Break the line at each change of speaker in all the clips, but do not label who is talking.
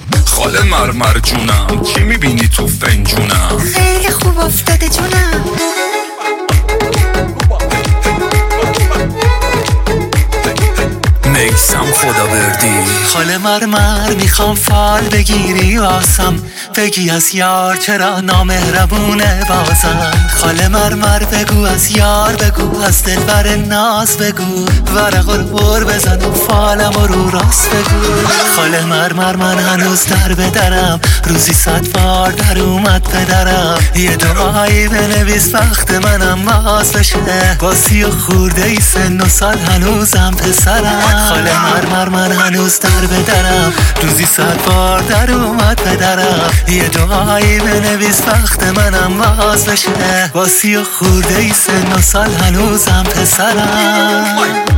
خاله مرمر جونم چی میبینی تو فنجونم؟
خیلی خوب افتاده جونم.
میسم خداوردی.
خاله مرمر میخوام فال بگیری واسم، بگی از یار چرا نامهربونه بازم. خاله مرمر بگو از یار بگو، از دلبر ناز بگو، ورق البر بزن و فالم و رو راست بگو. خاله مرمر من هنوز در بدرم، روزی 100 بار در اومد پدرم. یه دعایی بنویس وقت منم باز بشه، با 30 خورده ای سن و سال هنوزم پسرم. خاله مرمر من هنوز در بدرم، روزی 100 بار در اومد پدرم. یه دعایی بنویس وقت منم باز بشه، با 30 خورده ای سن و سال هنوزم پسرم.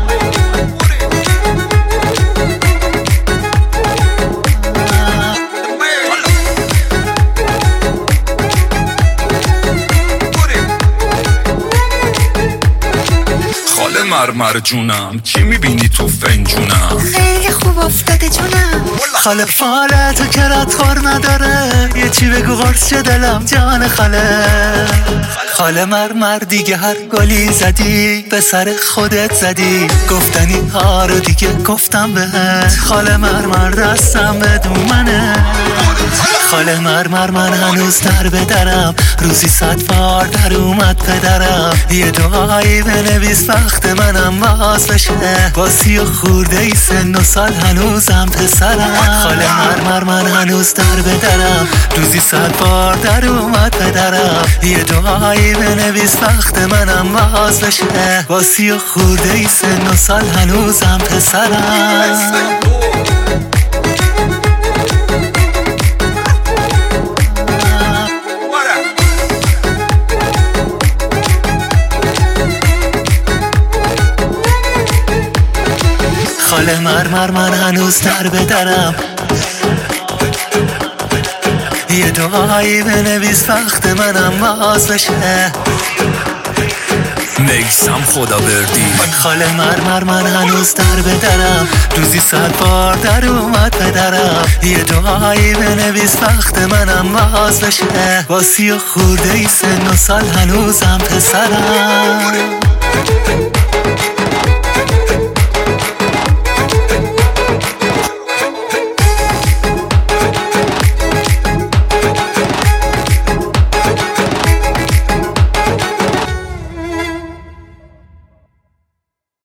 خاله مرمر جونم چی میبینی تو فنجونم؟
خیلی خوب افتاده جونم.
خاله فالتو که ردخور نداره، یه چی بگو قرص چه دلم جان خاله. خاله مرمر دیگه هر گلی زدی به سر خودت زدی، گفتنی ها رو دیگه گفتم بهت. خاله مرمر دستم بدون منه. خاله مرمر من هنوز در بدرم، روزی 100 بار در اومد پدرم. یه دعایی بنویس وقت منم باز بشه، با 30 خورده ای سن و سال هنوزم پسرم. خاله مرمر من هنوز در بدرم، روزی 100 بار در اومد پدرم. یه دعایی بنویس وقت منم باز بشه، با 30 خورده ای سن و سال هنوزم پسرم. خاله مرمر من هنوز در بدرم، یه دعایی بنویس وقت منم باز بشه.
میسم خداوردی.
خاله مرمر من هنوز در بدرم، روزی 100 بار در اومد پدرم. یه دعایی بنویس وقت منم باز بشه، با 30 خورده ای سن و سال هنوزم پسرم.